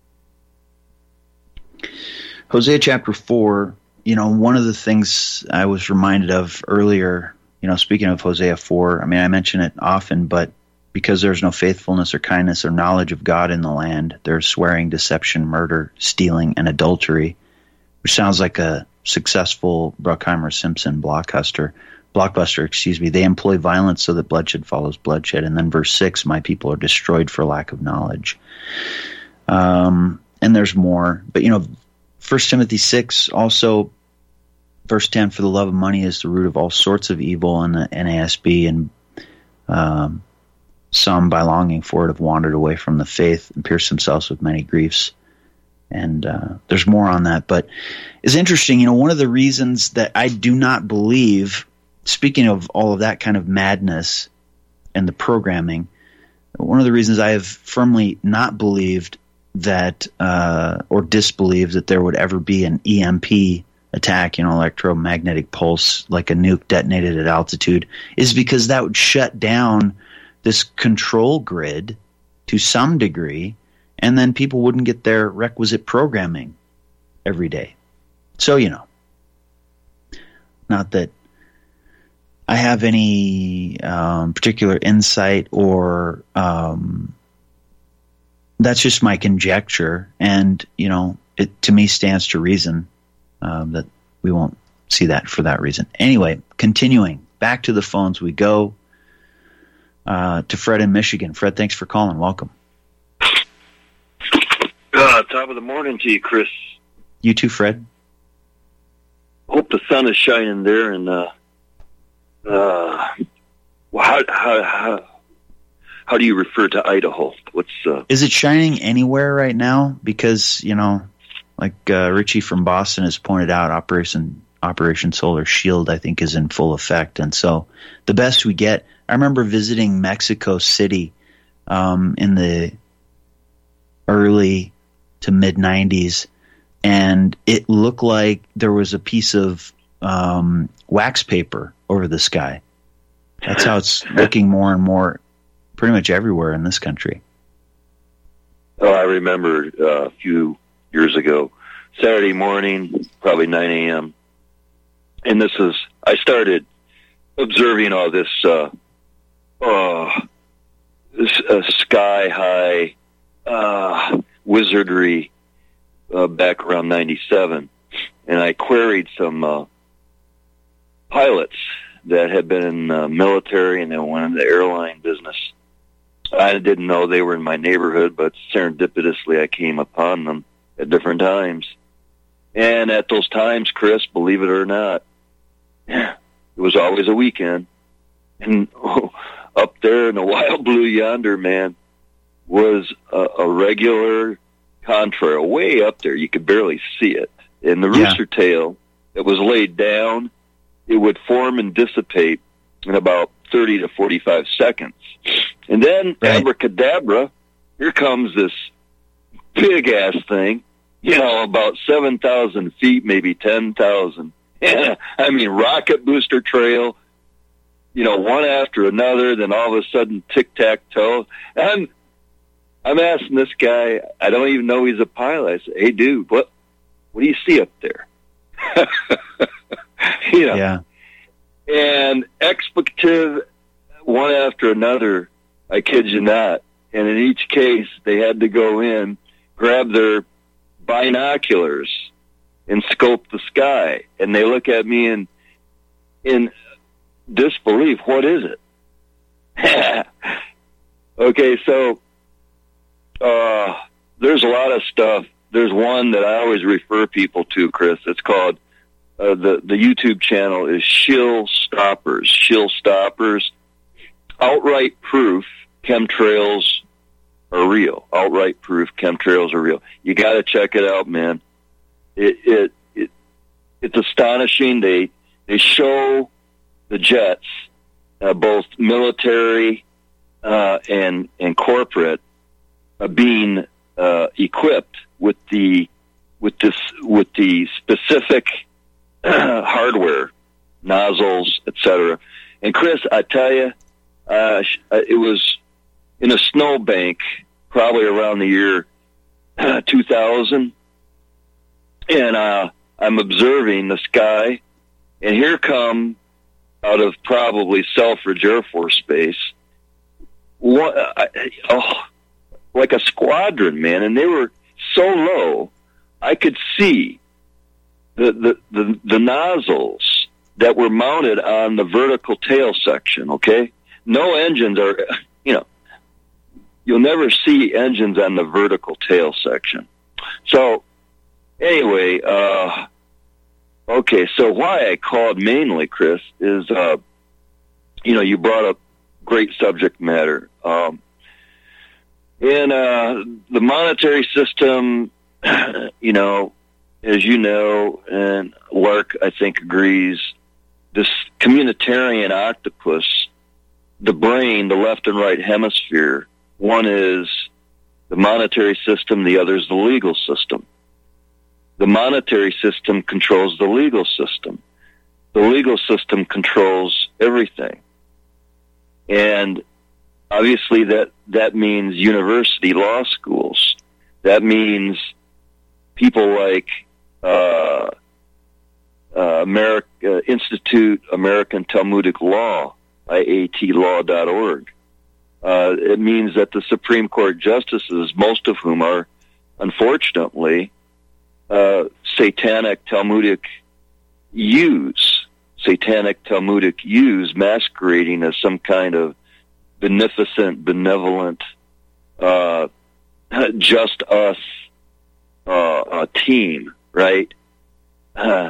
Hosea chapter four, you know, one of the things I was reminded of earlier, you know, speaking of Hosea four, I mean, I mention it often, but because there's no faithfulness or kindness or knowledge of God in the land, there's swearing, deception, murder, stealing, and adultery, which sounds like a successful Bruckheimer-Simpson blockbuster. Blockbuster, excuse me. They employ violence so that bloodshed follows bloodshed. And then verse six, my people are destroyed for lack of knowledge. Um, and there's more. But, you know, First Timothy six, also verse ten, for the love of money is the root of all sorts of evil, in the N A S B, and um, some by longing for it have wandered away from the faith and pierced themselves with many griefs. And uh, there's more on that. But it's interesting, you know, one of the reasons that I do not believe, speaking of all of that kind of madness and the programming, one of the reasons I have firmly not believed that uh, or disbelieved that there would ever be an E M P attack, you know, electromagnetic pulse, like a nuke detonated at altitude, is because that would shut down this control grid to some degree, and then people wouldn't get their requisite programming every day. So, you know, not that I have any um, particular insight or um, that's just my conjecture, and, you know, it to me stands to reason um, that we won't see that for that reason. Anyway, continuing, back to the phones we go. Uh, to Fred in Michigan. Fred, thanks for calling. Welcome. Uh, top of the morning to you, Chris. You too, Fred. Hope the sun is shining there, and uh, uh, well, how, how, how, how do you refer to Idaho? What's uh, is it shining anywhere right now? Because, you know, like uh, Richie from Boston has pointed out, Operation Operation Solar Shield, I think, is in full effect. And so the best we get, I remember visiting Mexico City um, in the early to mid nineties, and it looked like there was a piece of um, wax paper over the sky. That's how it's looking more and more pretty much everywhere in this country. Oh, I remember uh, a few years ago, Saturday morning, probably nine a.m., and this is, I started observing all this, uh, uh, this uh, sky-high uh, wizardry uh, back around ninety-seven, and I queried some uh, pilots that had been in the military and they went in the airline business. I didn't know they were in my neighborhood, but serendipitously I came upon them at different times. And at those times, Chris, believe it or not, it was always a weekend. And oh, up there in the wild blue yonder, man, was a, a regular contrail way up there. You could barely see it. And the rooster yeah. tail that was laid down, it would form and dissipate in about thirty to forty-five seconds. And then, right. abracadabra, here comes this big-ass thing, you know, about seven thousand feet, maybe ten thousand. Yeah, I mean, rocket booster trail, you know, one after another, then all of a sudden tic-tac-toe. And I'm asking this guy, I don't even know he's a pilot. I say, hey, dude, what, what do you see up there? you know, yeah. And expletive, one after another, I kid you not. And in each case, they had to go in, grab their binoculars, and scope the sky. And they look at me in in disbelief. What is it? Okay, so uh, there's a lot of stuff. There's one that I always refer people to, Chris. It's called, uh, the, the YouTube channel is Shill Stoppers. Shill Stoppers. Outright proof chemtrails are real. Outright proof chemtrails are real. You got to check it out, man. It, it it it's astonishing. They they show the jets, uh, both military uh, and and corporate, uh, being uh, equipped with the with this with the specific uh, hardware, nozzles, et cetera. And Chris, I tell you, uh, it was in a snowbank, probably around the year uh, two thousand. And uh, I'm observing the sky, and here come, out of probably Selfridge Air Force Base, one, uh, oh, like a squadron, man, and they were so low, I could see the, the, the, the nozzles that were mounted on the vertical tail section, okay? No engines are, you know, you'll never see engines on the vertical tail section. So, anyway, uh, okay, so why I called mainly, Chris, is, uh, you know, you brought up great subject matter. Um, in uh, the monetary system, you know, as you know, and Lark, I think, agrees, this communitarian octopus, the brain, the left and right hemisphere, one is the monetary system, the other is the legal system. The monetary system controls the legal system. The legal system controls everything. And obviously that, that means university law schools. That means people like uh, uh, America, Institute American Talmudic Law, I A T law dot org. Uh, it means that the Supreme Court justices, most of whom are, unfortunately, Uh, satanic Talmudic Jews, satanic Talmudic Jews masquerading as some kind of beneficent, benevolent, uh, just us uh, uh, team, right? Uh,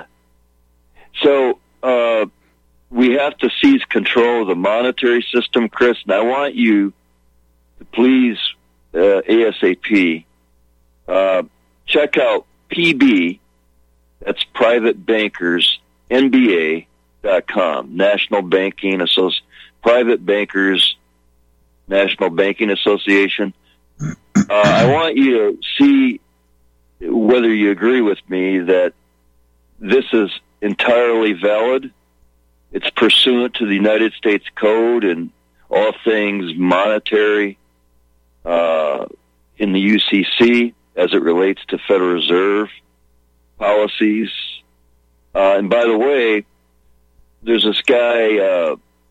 so uh, we have to seize control of the monetary system, Chris, and I want you please, uh, ASAP, uh, check out P B, that's Private Bankers N B A dot com, National Banking Associ- Private Bankers National Banking Association. Uh, I want you to see whether you agree with me that this is entirely valid. It's pursuant to the United States Code and all things monetary uh, in the U C C as it relates to Federal Reserve policies. Uh, and by the way, there's this guy, uh,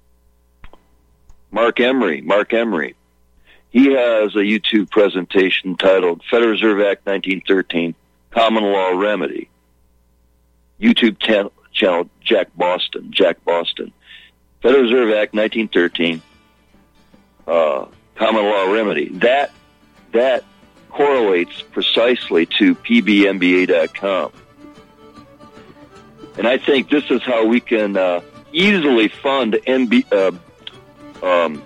Mark Emery. Mark Emery. He has a YouTube presentation titled Federal Reserve Act nineteen thirteen, Common Law Remedy. YouTube channel, channel Jack Boston. Jack Boston. Federal Reserve Act nineteen thirteen, uh, Common Law Remedy. That that correlates precisely to P B M B A dot com. And I think this is how we can uh, easily fund M B, uh, um,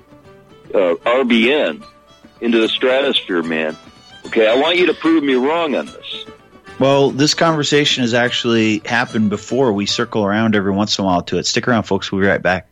uh, R B N into the stratosphere, man. Okay, I want you to prove me wrong on this. Well, this conversation has actually happened before. We circle around every once in a while to it. Stick around, folks. We'll be right back.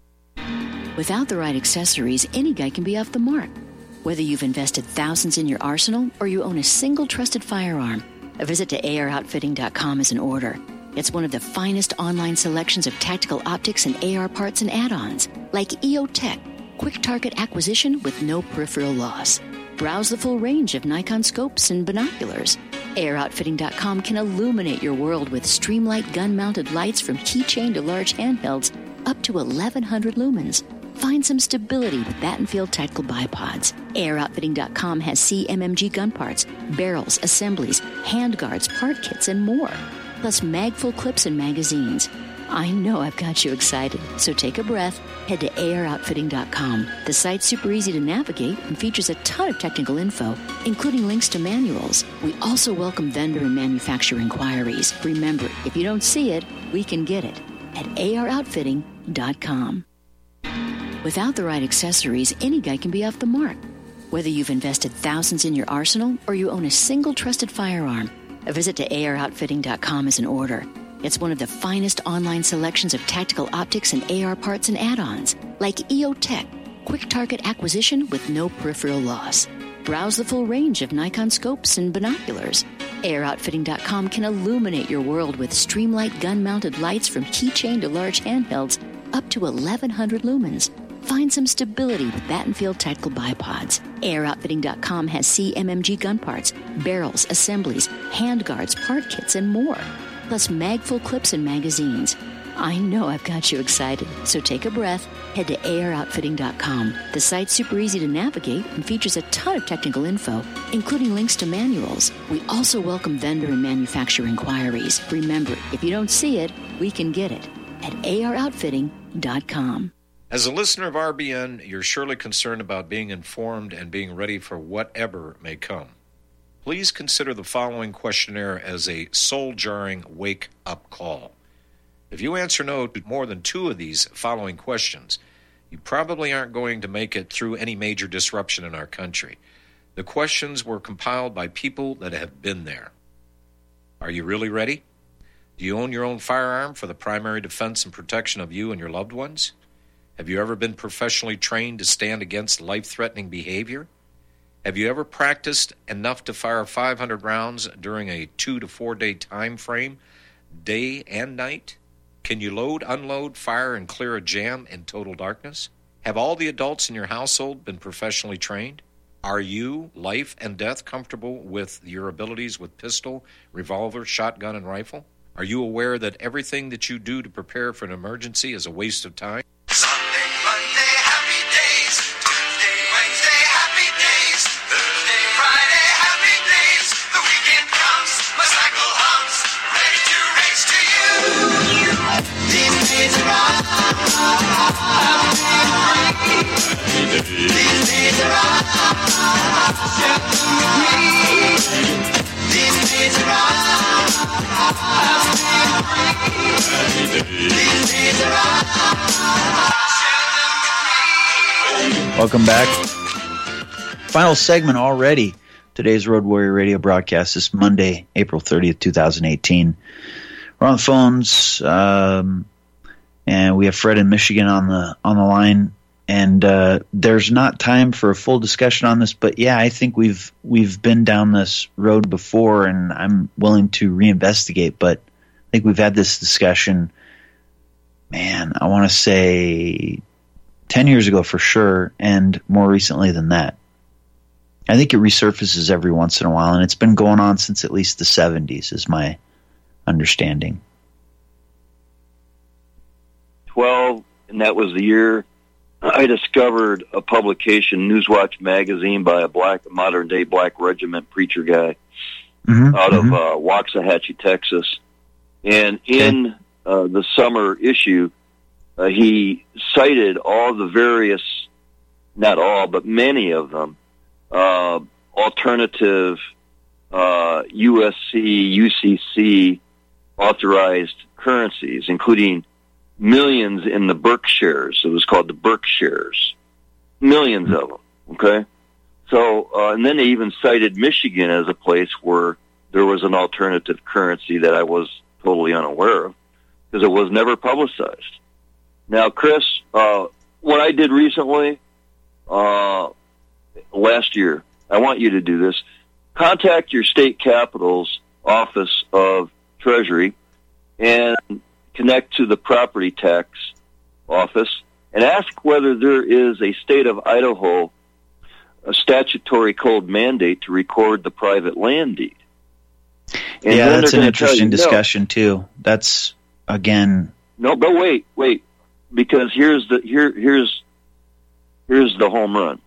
Without the right accessories, any guy can be off the mark. Whether you've invested thousands in your arsenal or you own a single trusted firearm, a visit to A R outfitting dot com is in order. It's one of the finest online selections of tactical optics and A R parts and add-ons, like E O Tech, quick target acquisition with no peripheral loss. Browse the full range of Nikon scopes and binoculars. A R outfitting dot com can illuminate your world with Streamlight gun-mounted lights from keychain to large handhelds up to eleven hundred lumens. Find some stability with Battenfield Tactical Bipods. A R outfitting dot com has C M M G gun parts, barrels, assemblies, handguards, part kits, and more. Plus mag-full clips and magazines. I know I've got you excited, so take a breath. Head to A R outfitting dot com. The site's super easy to navigate and features a ton of technical info, including links to manuals. We also welcome vendor and manufacturer inquiries. Remember, if you don't see it, we can get it at A R outfitting dot com. Without the right accessories, any guy can be off the mark. Whether you've invested thousands in your arsenal or you own a single trusted firearm, a visit to A R outfitting dot com is in order. It's one of the finest online selections of tactical optics and A R parts and add-ons, like E O Tech, quick target acquisition with no peripheral loss. Browse the full range of Nikon scopes and binoculars. A R outfitting dot com can illuminate your world with Streamlight gun-mounted lights from keychain to large handhelds up to eleven hundred lumens. Find some stability with Battenfield Tactical Bipods. A R outfitting dot com has C M M G gun parts, barrels, assemblies, handguards, part kits, and more. Plus mag-full clips and magazines. I know I've got you excited, so take a breath. Head to A R outfitting dot com. The site's super easy to navigate and features a ton of technical info, including links to manuals. We also welcome vendor and manufacturer inquiries. Remember, if you don't see it, we can get it at A R outfitting dot com. As a listener of R B N, you're surely concerned about being informed and being ready for whatever may come. Please consider the following questionnaire as a soul-jarring wake-up call. If you answer no to more than two of these following questions, you probably aren't going to make it through any major disruption in our country. The questions were compiled by people that have been there. Are you really ready? Do you own your own firearm for the primary defense and protection of you and your loved ones? Have you ever been professionally trained to stand against life-threatening behavior? Have you ever practiced enough to fire five hundred rounds during a two to four day time frame, day and night? Can you load, unload, fire, and clear a jam in total darkness? Have all the adults in your household been professionally trained? Are you, life and death, comfortable with your abilities with pistol, revolver, shotgun, and rifle? Are you aware that everything that you do to prepare for an emergency is a waste of time? Welcome back. Final segment already. Today's Road Warrior Radio broadcast is Monday, April thirtieth, twenty eighteen. We're on the phones, um, and we have Fred in Michigan on the on the line. And uh, there's not time for a full discussion on this, but yeah, I think we've we've been down this road before, and I'm willing to reinvestigate. But I think we've had this discussion, man, I want to say ten years ago for sure, and more recently than that. I think it resurfaces every once in a while, and it's been going on since at least the seventies, is my understanding. twelve, and that was the year I discovered a publication, Newswatch magazine, by a black, modern-day black regiment preacher guy mm-hmm, out mm-hmm. of uh, Waxahachie, Texas. And in uh, the summer issue, uh, he cited all the various, not all, but many of them, uh, alternative uh, U S C, U C C authorized currencies, including millions in the Berkshires. It was called the Berkshires. Millions of them, okay? So, uh, and then they even cited Michigan as a place where there was an alternative currency that I was totally unaware of because it was never publicized. Now, Chris, uh, what I did recently, uh, last year, I want you to do this. Contact your state capital's Office of Treasury and connect to the property tax office and ask whether there is a state of Idaho a statutory code mandate to record the private land deed. And yeah, that's an interesting you, discussion no, too. That's again. No, but wait, wait, because here's the here here's here's the home run.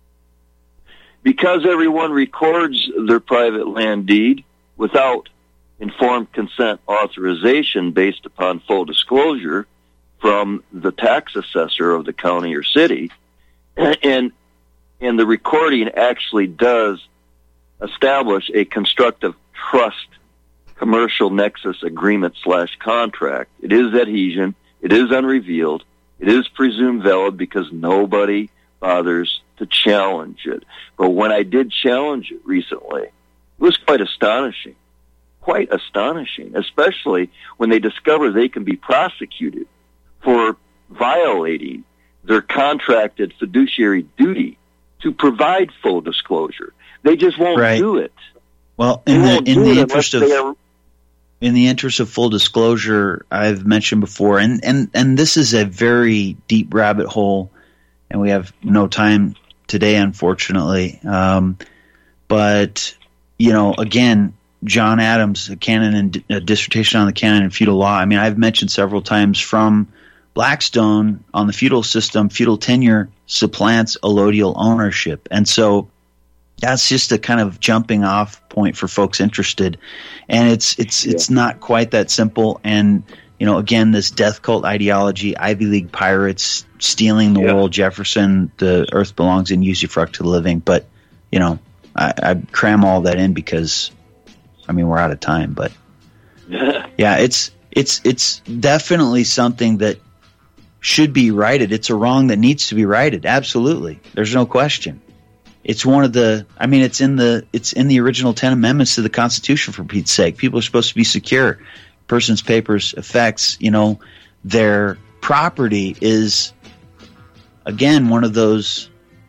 Because everyone records their private land deed without informed consent authorization based upon full disclosure from the tax assessor of the county or city, and and the recording actually does establish a constructive trust commercial nexus agreement slash contract. It is adhesion. It is unrevealed. It is presumed valid because nobody bothers to challenge it. But when I did challenge it recently, it was quite astonishing. Quite astonishing, especially when they discover they can be prosecuted for violating their contracted fiduciary duty to provide full disclosure. They just won't right. do it. Well, in the in the interest of are... in the interest of full disclosure, I've mentioned before, and, and, and this is a very deep rabbit hole, and we have no time today, unfortunately. Um, but you know, again, John Adams, a canon and a dissertation on the canon and feudal law. I mean, I've mentioned several times from Blackstone on the feudal system, feudal tenure supplants allodial ownership. And so that's just a kind of jumping off point for folks interested. And it's it's yeah. it's not quite that simple. And, you know, again, this death cult ideology, Ivy League pirates stealing the yeah. world, Jefferson, the earth belongs in usufruct to the living. But, you know, I, I cram all that in because I mean, we're out of time, but yeah, it's it's it's definitely something that should be righted. It's a wrong that needs to be righted. Absolutely, there's no question. It's one of the. I mean, it's in the it's in the original ten amendments to the Constitution. For Pete's sake, people are supposed to be secure. Persons, papers, effects. You know, their property is again one of those.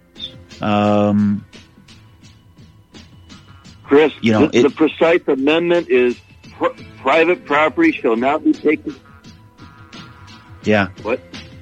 Um, Chris, you know, the, it, the precise amendment is pr- private property shall not be taken. Yeah. What?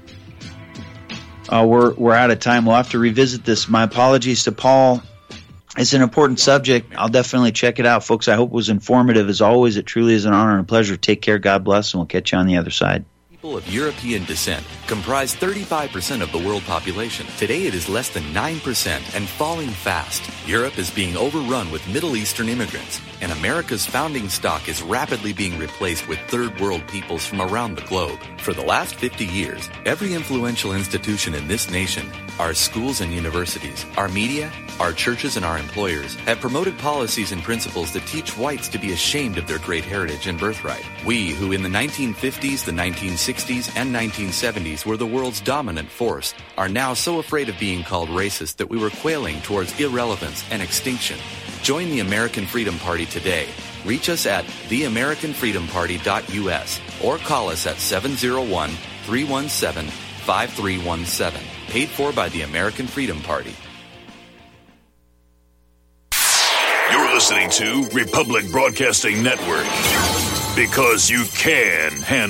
Uh, we're we're out of time. We'll have to revisit this. My apologies to Paul. It's an important subject. I'll definitely check it out, folks. I hope it was informative. As always, it truly is an honor and a pleasure. Take care. God bless, and we'll catch you on the other side. People of European descent comprise thirty-five percent of the world population. Today it is less than nine percent and falling fast. Europe is being overrun with Middle Eastern immigrants. and America's founding stock is rapidly being replaced with third world peoples from around the globe. For the last fifty years, every influential institution in this nation, our schools and universities, our media, our churches, and our employers have promoted policies and principles that teach whites to be ashamed of their great heritage and birthright. We, who in the nineteen fifties, the nineteen sixties, and nineteen seventies were the world's dominant force, are now so afraid of being called racist that we were quailing towards irrelevance and extinction. Join the American Freedom Party today. Reach us at the american freedom party dot u s or call us at seven oh one, three one seven, five three one seven. Paid for by the American Freedom Party. You're listening to Republic Broadcasting Network, because you can handle